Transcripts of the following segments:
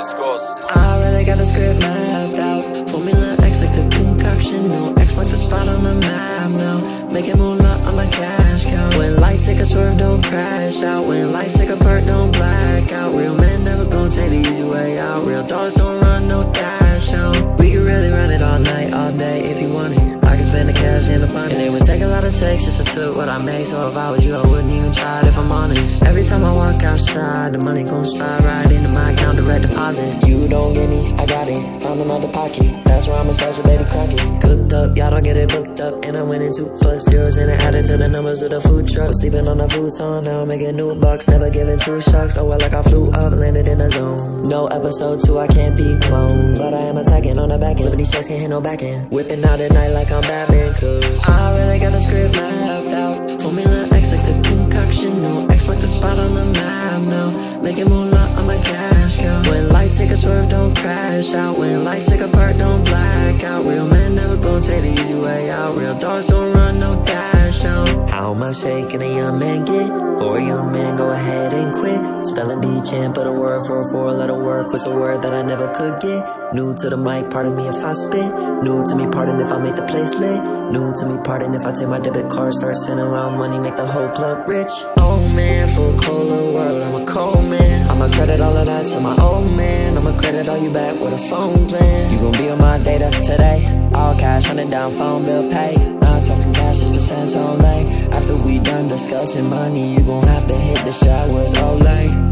scores. I already got the script mapped out. Formula X like the concoction. No X mark the spot on the map now. Making moolah on my cash cow. When lights take a swerve, don't crash out. When lights take a perk, don't black out. Real men never gon' take the easy way out. Real dogs don't run no dash out. We can really run it all night, all day if you want it. I can spend the cash in abundance. And it would take a lot of takes just to took what I made. So if I was you, I wouldn't even try it if I'm honest. Every time I walk outside, the money gon' slide right into my account, direct deposit. You don't get me, I got it, found another pocket. That's where I'ma start, so baby crack it. Cooked up, y'all don't get it booked up. And I went in 2 for zeros and it added to the numbers of the food truck. Sleeping on the futon, now I'm making new bucks. Never giving 2 shocks, oh well like I flew up, landed in the zone. No episode 2, I can't be cloned, but I am attacking on the back end. Living these checks, can't hit no back end. Whipping out at night like I'm Batman, cause I really got the script mapped out. Formula X like the concoction. No X mark the spot on the map now. Making moolah on my cash cow. When lights take a swerve, don't crash out. When lights take a perk, don't black out. Real men never gon' take the easy way out. Real dogs don't run no dash out. How much shake can a young man get? For a young man, go ahead and quit. Spelling bee champ, but a word for a 4-letter word. Quit's a word that I never could get. New to the mic, pardon me if I spit. New to me, pardon if I make the place lit. New to me, pardon if I take my debit card, start sending around money, make the whole club rich. Oh man, for a colder world, I'm a cold man. I'ma credit all of that to my old man. I'ma credit all you back with a phone plan. You gon' be on my data today. All cash, 100 down, phone bill pay. Not talking cash, it's percents only. After we done discussing money, you gon' have to hit the showers, Olay.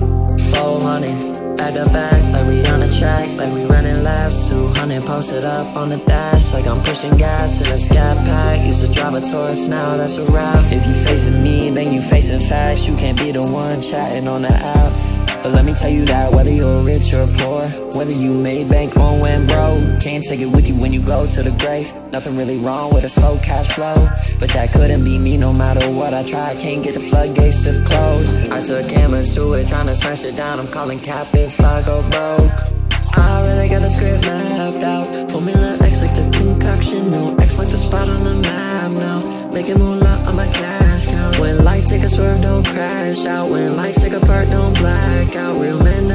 400 at the back, like we on the track, like we running laps. 200 posted up on the dash, like I'm pushing gas in a scat pack. Used to drive a Taurus, now that's a wrap. If you facing me, then you facing facts. You can't be the one chatting on the app. But let me tell you that whether you're rich or poor, whether you made bank or went broke, can't take it with you when you go to the grave. Nothing really wrong with a slow cash flow, but that couldn't be me no matter what I try. Can't get the floodgates to close. I took cameras to it, trying to smash it down. I'm calling cap if I go broke. I really got the script mapped out. Formula X like the concoction. No X mark the spot on the map now. Making moolah on my cash cow. When lights take a swerve, don't crash out. When lights take a perk, don't black out. Real men